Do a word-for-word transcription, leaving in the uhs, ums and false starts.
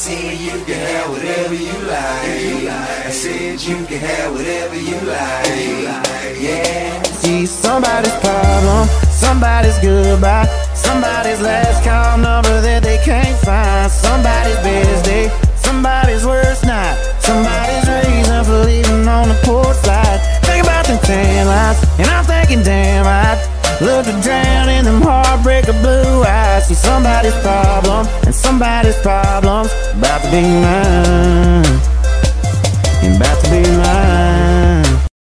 said you can have whatever you like. I said you can have whatever you like. Yeah. See, somebody's problem, somebody's goodbye, somebody's last call number that they can't find, somebody's best day, somebody's worst night, somebody's reason for leaving on the porch light. Think about them tan lines, and I'm thinking, damn, I'd love to drown in them heartbreaker blue eyes. See, somebody's problem, and somebody's problems about to be mine.